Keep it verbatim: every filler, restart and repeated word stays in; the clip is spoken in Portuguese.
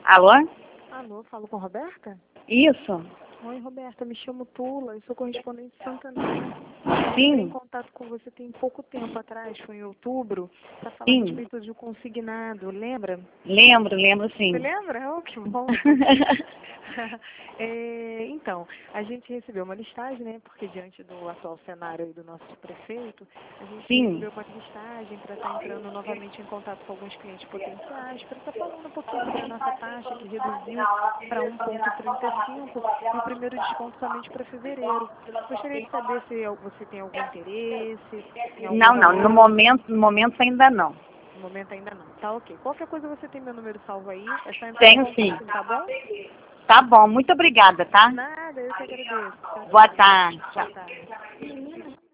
Alô? Alô, falo com a Roberta? Isso? Oi, Roberta, me chamo Tula, eu sou correspondente de Santander. Sim. Entrei em contato com você tem pouco tempo atrás, foi em outubro, para falar Sim. a respeito de um consignado, lembra? Lembro, lembro sim. Você lembra? Oh, que bom. É, então, a gente recebeu uma listagem, né? Porque diante do atual cenário aí do nosso prefeito, a gente Sim. recebeu uma listagem para estar entrando novamente em contato com alguns clientes potenciais, para estar falando um pouquinho sobre a nossa taxa, que reduziu para um vírgula trinta e cinco e o primeiro desconto somente para fevereiro. Gostaria de saber se você tem algum interesse em algum Não, não, no valor. momento, no momento ainda não. No momento ainda não. Tá ok. Qualquer coisa você tem meu número salvo aí, é só entrar em Tenho sim. contato, tá bom? Tá bom, muito obrigada, tá? Nada, eu que agradeço. Tchau, Boa tchau. tarde. Boa Tchau. tarde.